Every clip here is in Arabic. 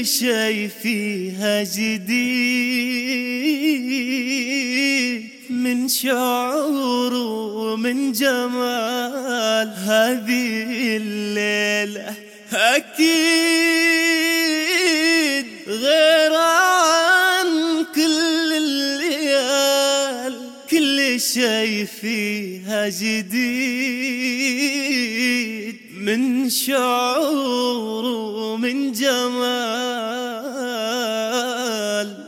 شي فيها جديد، من شعور ومن جمال هذه الليلة أكيد غير عن كل الليال. كل شي فيها جديد، من شعور ومن جمال.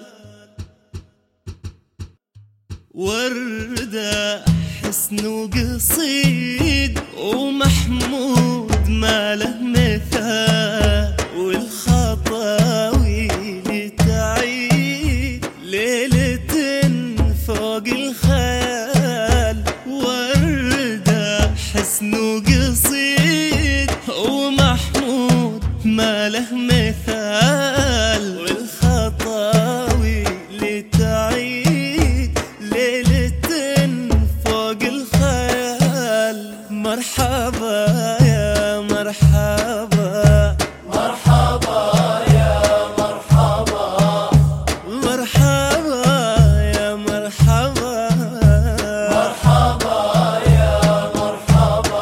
وردة حسن وقصيد ومحمود ما له مثال، والخطاوي لتعيد ليلة فوق الخيال. وردة حسن وقصيد ومحمود ما له مثال، والخطاوي لتعيد ليلة فوق الخيال. مرحبا يا مرحبا، مرحبا يا مرحبا، مرحبا يا مرحبا، مرحبا يا مرحبا،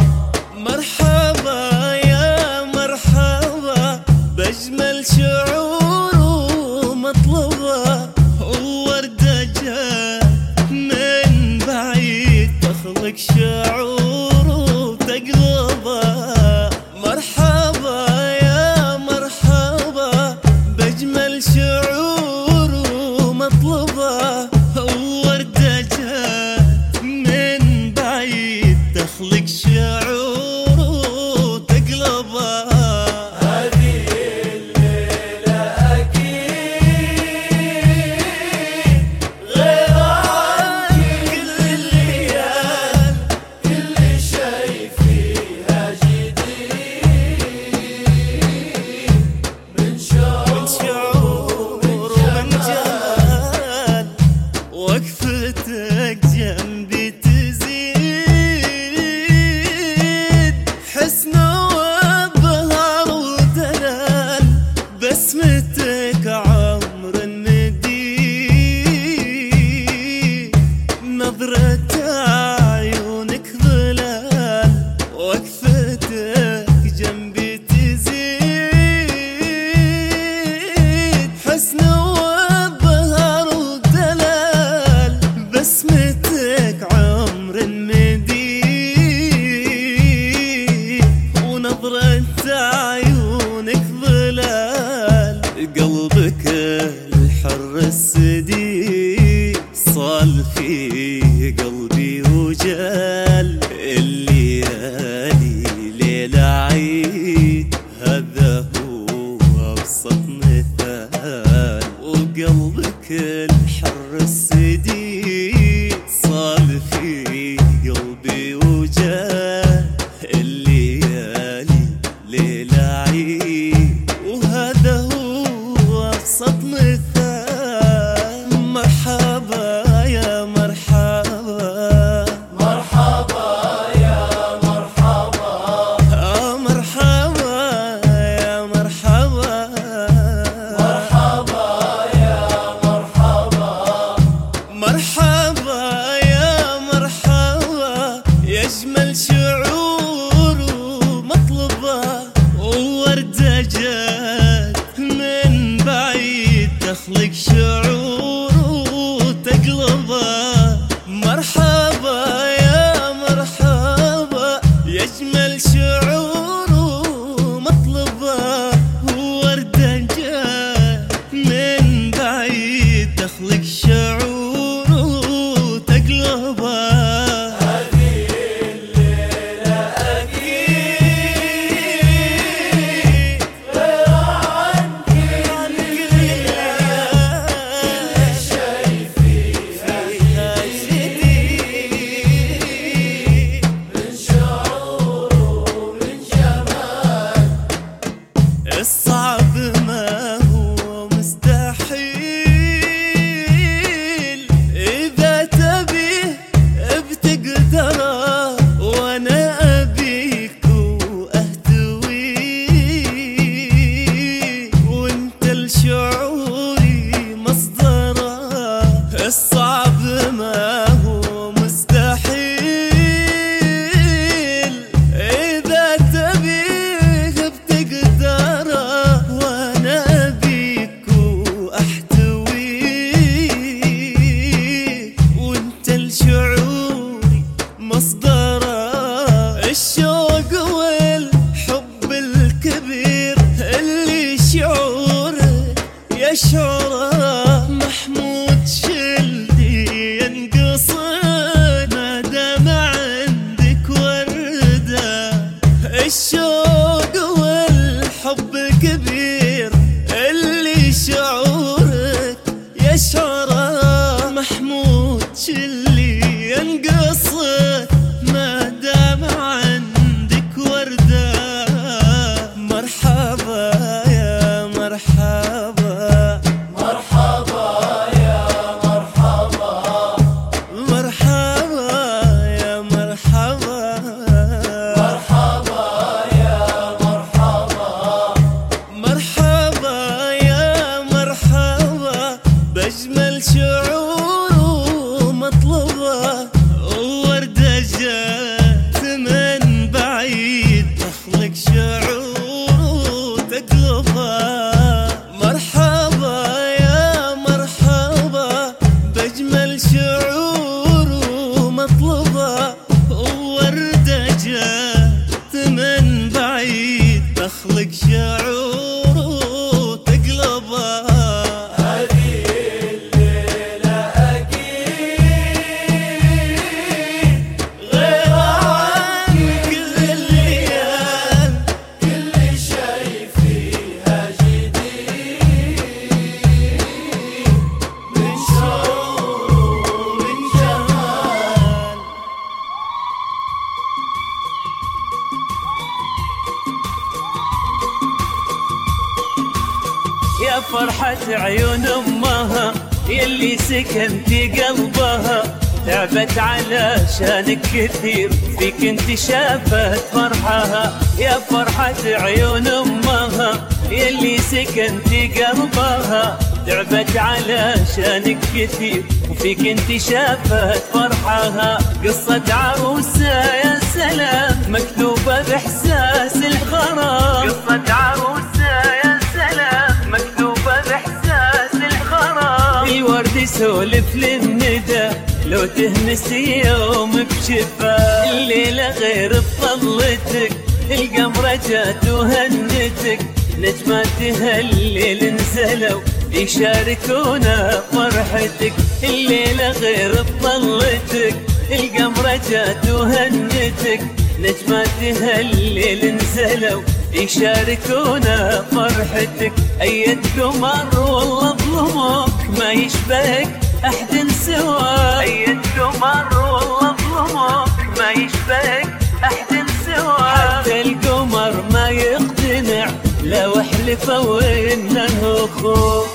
مرحبا يا مرحبا بأجمل شعور ومطلبة. ووردة جات من بعيد تخلق شعور وتقلبه. مرحبا يا مرحبا بأجمل شعور ومطلبة. ووردة جات من بعيد تخلق شعور وتقلبه. هذه الليلة أكيد غير عن كل الليال. كل شي فيها جديد، من شعور ومن جمال. وقفتك جنبي تزيد حسن وابهار ودلال. بسمتك عمر مديد، نظرة عيونك ظلال. وقفتك جنبي تزيد حسن وابهار ودلال. بسمتك عمر مديد، ونظرة عيونك ظلال. قلبك الحر السديد صال في قلبي وجال. الليالي ليلة عيد هذا هو أبسط مثال. وقلبك الحر السديد صال في قلبي وجال. الليالي ليلة عيد وهذا هو أبسط مثال. مرحبا يا مرحبا، مرحبا يا مرحبا، مرحبا يشعره محمود شلدي ينقصد ما دام عندك وردة. الشوق والحب كبير اللي شعورك يشعره محمود شلدي ينقصد ما دام عندك وردة. مرحبا يا مرحبا، مرحبا يا مرحبا، مرحبا يا مرحبا، مرحبا يا مرحبا، مرحبا يا مرحبا بأجمل شعور ومطلبة. ووردة جات من بعيد تخلق شعور وتقلبها. مرحبا يا مرحبا بأجمل شعور ومطلبة. ووردة جات من بعيد تخلق شعور وتقلبها. هذه الليلة أكيد غير عن كل الليال، كل شي فيها جديد من شعور ومن جمال. يا فرحة عيون أمها يلي سكنتي قلبها، تعبت علشانك كثير فيك انت شافت فرحها. يا فرحة عيون أمها يلي سكنتي قلبها، تعبت علشانك كثير وفيك انت شافت فرحها. قصة عروسة يا سلام مكتوبة بإحساس الغرام، قصة عروسة يا سلام مكتوبة بإحساس الغرام. الورد يسولف للندى لو تهنسي يوم بشفا. الليلة غير بطلتك القمرة جات وهنتك، نجمات هالليل نزلوا يشاركونا فرحتك. الليلة غير بطلتك القمرة جات وهنتك، نجمات هالليل نزلوا يشاركونا فرحتك. أيد قمر والله ظلمك ما يشبهك أحد سواك، أيد قمر والله ظلمك ما يشبهك أحد سواك. حتى القمر ما يقتنع لو احلفه وإنه أخوك.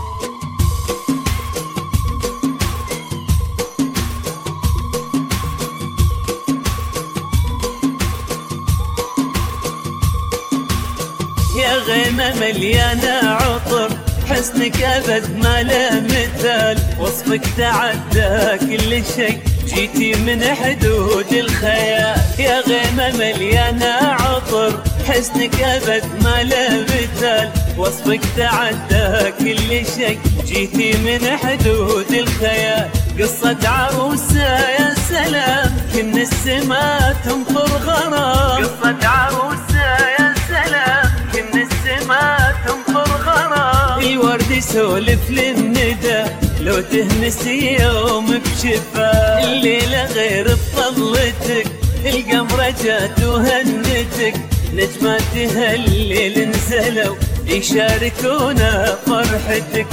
يا غيمة مليانة عطر حسنك أبد ما له مثال، وصفك تعدى كل شيء جيتي من حدود الخيال. يا غيمة مليانة عطر حسنك أبد ما له مثال، وصفك تعدى كل شيء جيتي من حدود الخيال. قصة عروسة يا سلام كن السما تنطر غرام، قصة عروسة يا سلام كن السما تنطر غرام. الورد يسولف للندى لو تهنسي يوم بشفا. الليلة غير بطلتك القمرة جات وهنتك، نجمات هالليل نزلوا يشاركونا فرحتك.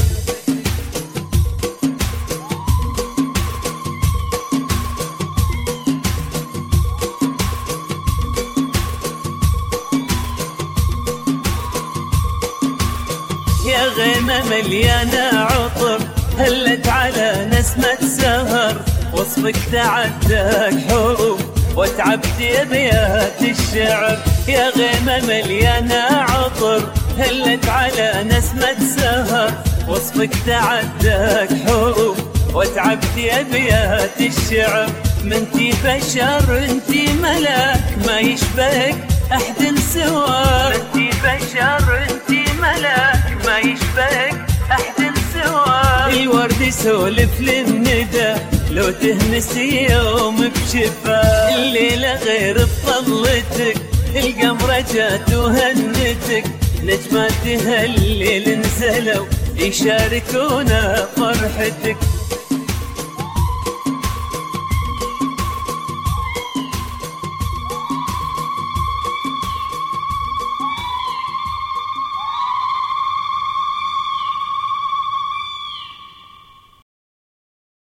يا غيمة مليانة عطر هلت على نسمة سهر، وصفك تعداك حروف وتعبت أبيات الشعر. يا غيمة مليانة عطر هلت على نسمة سهر، وصفك تعداك حروف وتعبت أبيات الشعر. منتي بشر انتي ملاك ما يشبهك أحد سواك، منتي بشر انتي ملاك ما يشبهك أحد سواك. الورد يسولف للندى لو تهنسي يوم بشفا. الليلة غير بطلتك القمرة جات وهنتك، نجمات هالليل نزلوا يشاركونا فرحتك.